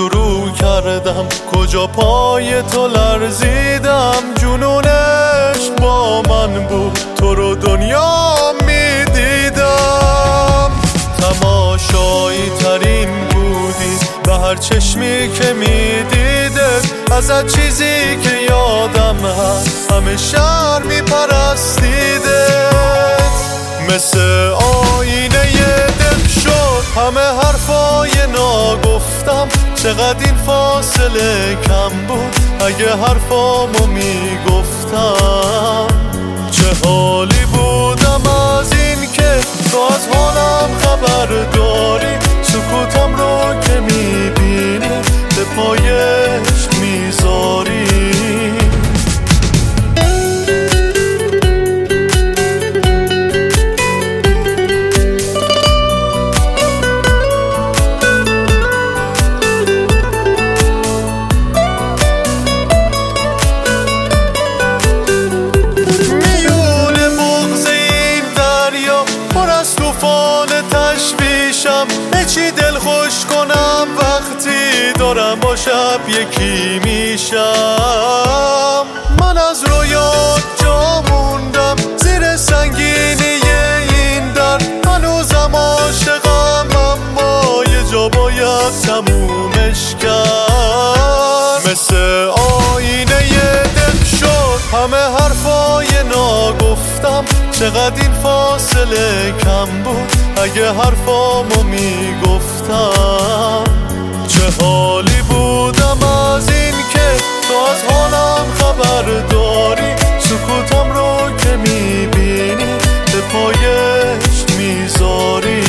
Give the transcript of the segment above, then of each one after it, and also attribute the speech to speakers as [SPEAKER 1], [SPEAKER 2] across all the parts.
[SPEAKER 1] شروع کردم، کجا پای تو لرزیدم. جنونش با من بود، تو رو دنیا میدیدم. تماشایی ترین بودی به هر چشمی که میدیدت. ازت چیزی که یادم هست همه شهر میپرستیدت. مثل آینه دل شد همه حرفای ناگفتم. چقدر این فاصله کم بود اگه حرفامو میگفتم. چه حالی بودم از این که تو از حالم خبر داری. سکوتم رو که میبینی به پایش میذاری. چی دل خوش کنم وقتی دارم با شب یکی میشم. من از رویات جا موندم زیر سنگینی این در. هنوزم عاشقم اما یه جا باید تمومش کرد. مثل آینه دل شد همه حرفای ناگفتم. چقدر این فاصله کم بود اگه حرفامو میگفتم. چه حالی بودم از این که تو از حالم خبر داری. سکوتم رو که میبینی به پایش میذاری.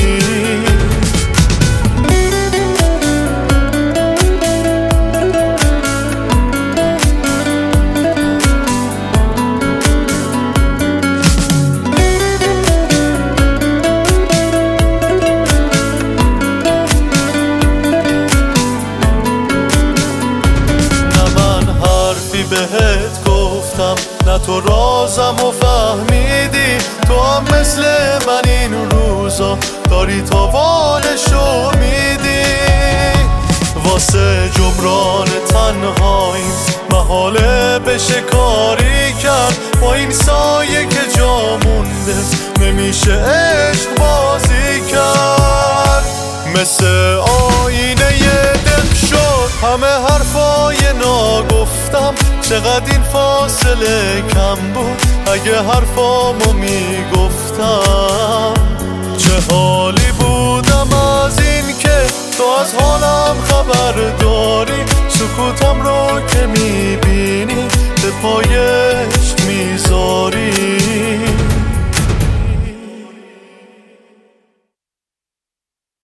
[SPEAKER 1] بهت گفتم نه تو رازم و فهمیدی. تو هم مثل من این روزا داری تاوانشو میدی. واسه جبران تنهاییم محاله بشه کاری کرد. با این سایه که جا مونده نمیشه عشق بازی کرد. مثل آینه دل شد همه حرفای ناگفتم. چقدر این فاصله کم بود اگه حرفامو میگفتم. چه حالی بودم از این که تو از حالم خبر داری. سکوتم رو که میبینی به پایش